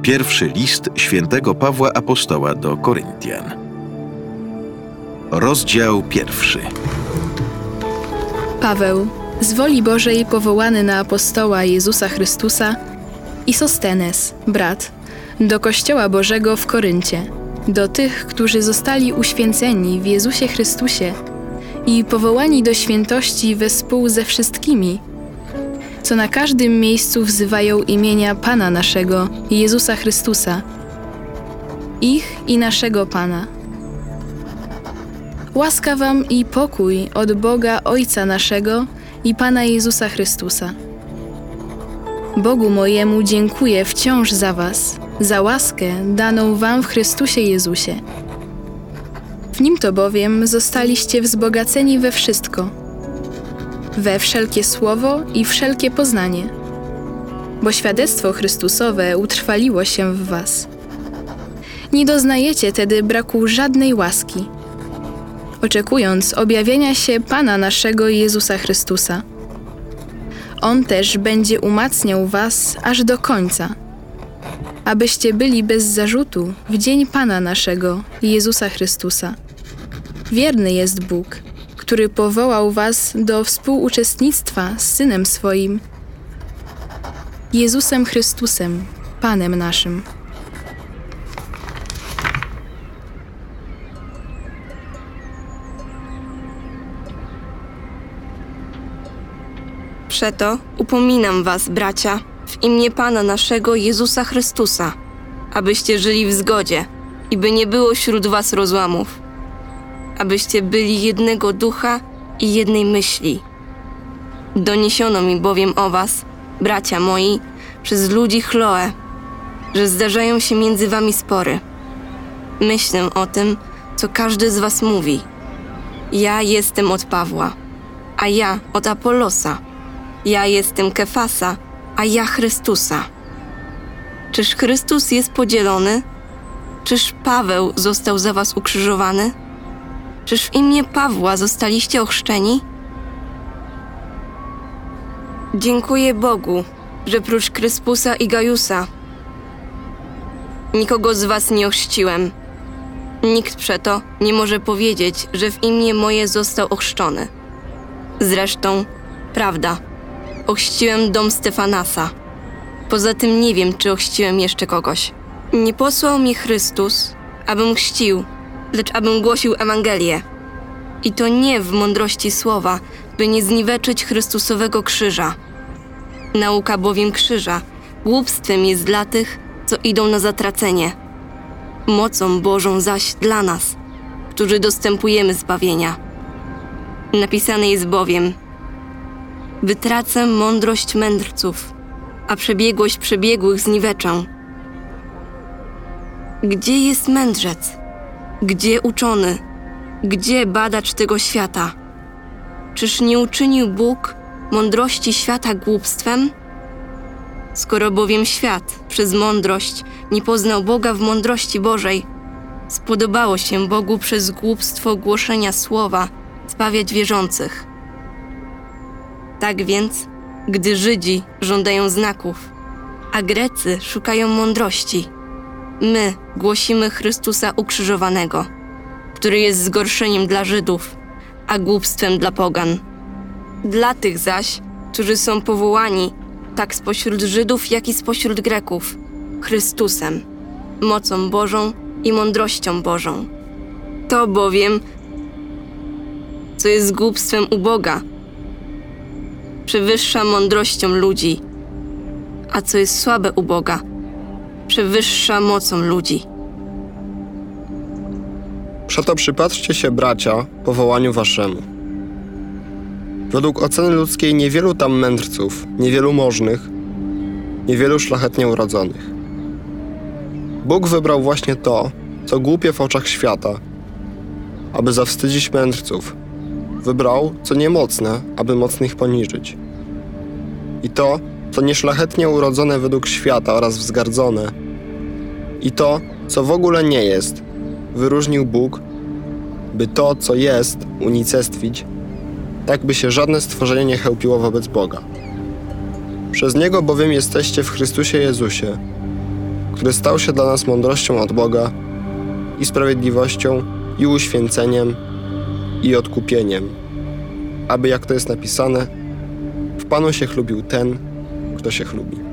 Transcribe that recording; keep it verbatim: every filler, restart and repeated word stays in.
Pierwszy list świętego Pawła Apostoła do Koryntian. Rozdział pierwszy. Paweł, z woli Bożej powołany na apostoła Jezusa Chrystusa, i Sostenes, brat, do Kościoła Bożego w Koryncie, do tych, którzy zostali uświęceni w Jezusie Chrystusie i powołani do świętości wespół ze wszystkimi, co na każdym miejscu wzywają imienia Pana naszego, Jezusa Chrystusa, ich i naszego Pana. Łaska wam i pokój od Boga Ojca naszego i Pana Jezusa Chrystusa. Bogu mojemu dziękuję wciąż za was, za łaskę daną wam w Chrystusie Jezusie. W Nim to bowiem zostaliście wzbogaceni we wszystko, we wszelkie słowo i wszelkie poznanie, bo świadectwo Chrystusowe utrwaliło się w was. Nie doznajecie tedy braku żadnej łaski, oczekując objawienia się Pana naszego Jezusa Chrystusa. On też będzie umacniał was aż do końca, abyście byli bez zarzutu w dzień Pana naszego Jezusa Chrystusa. Wierny jest Bóg, który powołał was do współuczestnictwa z Synem swoim, Jezusem Chrystusem, Panem naszym. Przeto upominam was, bracia, w imię Pana naszego Jezusa Chrystusa, abyście żyli w zgodzie i by nie było wśród was rozłamów, abyście byli jednego ducha i jednej myśli. Doniesiono mi bowiem o was, bracia moi, przez ludzi Chloe, że zdarzają się między wami spory. Myślę o tym, co każdy z was mówi. Ja jestem od Pawła, a ja od Apollosa. Ja jestem Kefasa, a ja Chrystusa. Czyż Chrystus jest podzielony? Czyż Paweł został za was ukrzyżowany? Czyż w imię Pawła zostaliście ochrzczeni? Dziękuję Bogu, że prócz Kryspusa i Gajusa nikogo z was nie ochrzciłem. Nikt przeto nie może powiedzieć, że w imię moje został ochrzczony. Zresztą, prawda, ochrzciłem dom Stefanasa. Poza tym nie wiem, czy ochrzciłem jeszcze kogoś. Nie posłał mnie Chrystus, abym chrzcił, lecz abym głosił Ewangelię. I to nie w mądrości słowa, by nie zniweczyć Chrystusowego krzyża. Nauka bowiem krzyża głupstwem jest dla tych, co idą na zatracenie. Mocą Bożą zaś dla nas, którzy dostępujemy zbawienia. Napisane jest bowiem: wytracę mądrość mędrców, a przebiegłość przebiegłych zniweczę. Gdzie jest mędrzec? Gdzie uczony? Gdzie badacz tego świata? Czyż nie uczynił Bóg mądrości świata głupstwem? Skoro bowiem świat przez mądrość nie poznał Boga w mądrości Bożej, spodobało się Bogu przez głupstwo głoszenia słowa zbawiać wierzących. Tak więc, gdy Żydzi żądają znaków, a Grecy szukają mądrości, my głosimy Chrystusa ukrzyżowanego, który jest zgorszeniem dla Żydów, a głupstwem dla pogan. Dla tych zaś, którzy są powołani, tak spośród Żydów, jak i spośród Greków, Chrystusem, mocą Bożą i mądrością Bożą. To bowiem, co jest głupstwem u Boga, przewyższa mądrością ludzi, a co jest słabe u Boga, przewyższa mocą ludzi. Przeto przypatrzcie się, bracia, powołaniu waszemu. Według oceny ludzkiej niewielu tam mędrców, niewielu możnych, niewielu szlachetnie urodzonych. Bóg wybrał właśnie to, co głupie w oczach świata, aby zawstydzić mędrców. Wybrał, co niemocne, aby mocnych poniżyć. I to, co nieszlachetnie urodzone według świata oraz wzgardzone. I to, co w ogóle nie jest, wyróżnił Bóg, by to, co jest, unicestwić, tak by się żadne stworzenie nie chełpiło wobec Boga. Przez Niego bowiem jesteście w Chrystusie Jezusie, który stał się dla nas mądrością od Boga i sprawiedliwością, i uświęceniem, i odkupieniem, aby, jak to jest napisane, w Panu się chlubił ten, kto się chlubi.